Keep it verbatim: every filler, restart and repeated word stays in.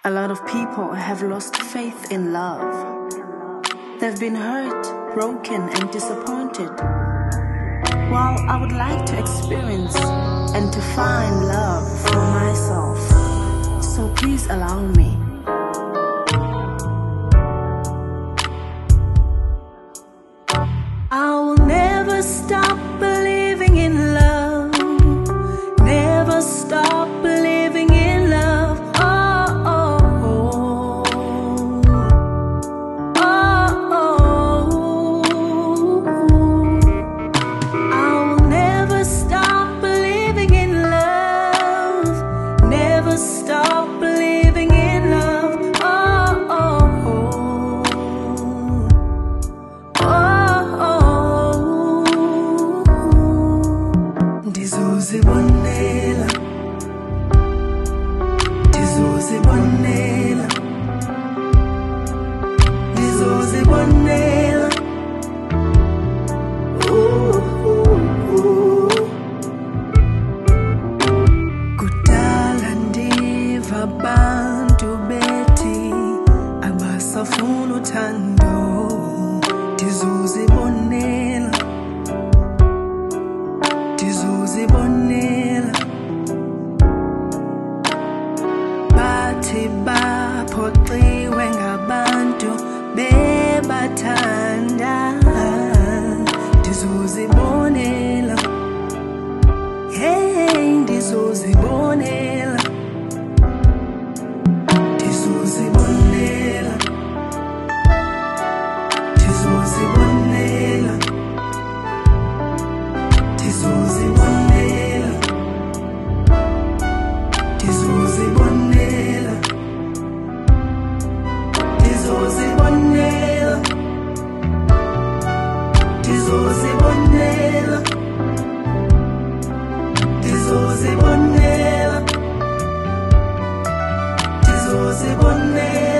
A lot of people have lost faith in love. They've been hurt, broken, and disappointed. While I would like to experience and to find love for myself, so please allow me. I will never stop believing in love, never stop believing in love. Oh, oh, oh, oh, oh. I will never stop believing in love, never stop believing in love. Oh, oh, oh, oh. Ndizozibonela, ndizozibonela, ndizozibonela. Ooh, ooh, ooh. Kudala ndiva abantu bethi abasafuna uthando. Ndizozibonela, ndizozibonela. Bathi baphoxiwe ngabantu bebathanda. Ndizozibonela, hey, ndizozibonela, ndizozibonela, ndizozibonela, ndizozibonela, ndizozibonela, ndizozibonela, ndizozibonela, ndizozibonela, ndizozibonela.